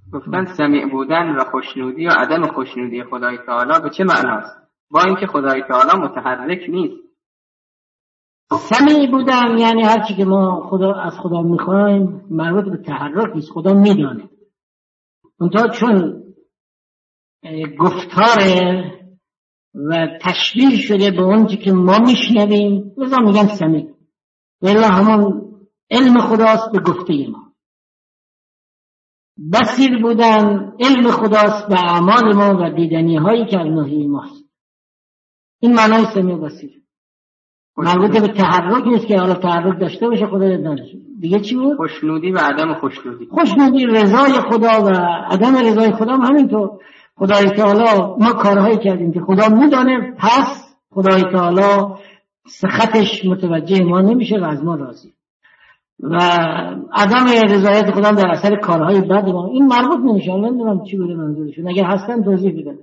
گفتن سمیع بودن و خوشنودی و عدم خوشنودی خدای تعالی به چه معناست؟ با اینکه خدای تعالی متحرک نیست. سمیع بودن یعنی هر چی که ما از خدا میخوایم مربوط به تحرک نیست، خدا میدانه. منتها چون گفتاره و تشبیه شده به اون که ما میشنویم لذا میگن سمیع. ولی همون علم خداست به گفته ما. بصیر بودن علم خداست به اعمال ما و دیدنی هایی که از ناحیه ماست. این معنای سمیع و بصیر. مربوط به تحرک نیست که حالا تحرک داشته باشه خدا نداشته. دیگه چی بود؟ خوشنودی و عدم خوشنودی. خوشنودی رضای خدا و عدم رضای خدا هم همینطور. خدای تعالی ما کارهایی کردیم که خدا میدانه، پس خدای تعالی سخطش متوجه ما نمیشه و از ما راضی. و عدم رضایت خدا در اثر کارهای بد ما، این مربوط نمیشه. نمیدونم چی بوده منظورشون، اگر هستن توضیح بدن.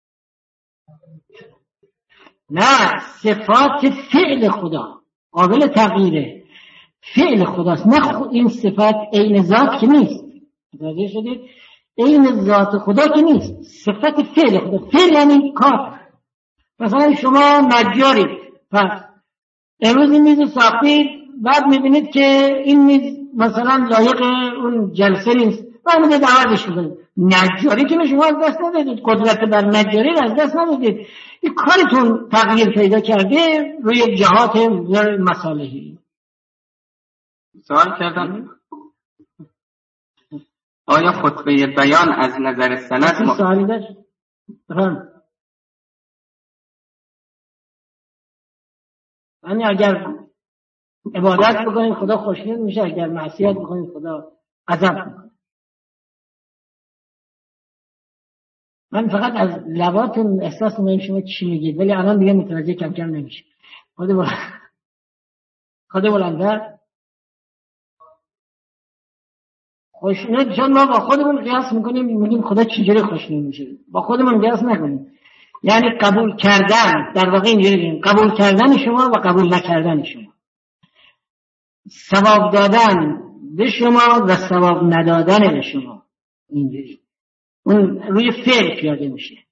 نه، صفات فعل خدا قابل تغییره، فعل خداست، نه این صفات عین ذات که نیست. متوجه شدید؟ عین ذات خدا که نیست، صفت فعل خدا. فعل یعنی کار. مثلا شما نجارید، پس امروز این میز ساختید، بعد میبینید که این میز مثلا لایق اون جلسه نیست، بعد میگه عوضش کنید. نجاری که شما از دست ندادید، قدرت بر نجاری از دست ندادید، این کارتون تغییر پیدا کرده روی جهات مصالحی. سوال کردم آیا خطبه بیان از نظر سند سوالی داشت؟ یعنی اگر عبادت بکنید خدا خوشنود میشه، اگر معصیت بکنید خدا غضب میکنه. من فقط از لباتون احساس میکنم شما چی میگید، ولی الان دیگه متوجه کم کم نمیشه. خود بلنده خوشنود، چون ما با خودمون قیاس میکنیم، میگیم خدا چجوری خوشنود میشه. با خودمون قیاس نکنیم. یعنی قبول کردن، در واقع اینجوری بگیم قبول کردن شما و قبول نکردن شما، ثواب دادن به شما و ثواب ندادن به شما، اینجوری اون روی فعل پیاده میشه.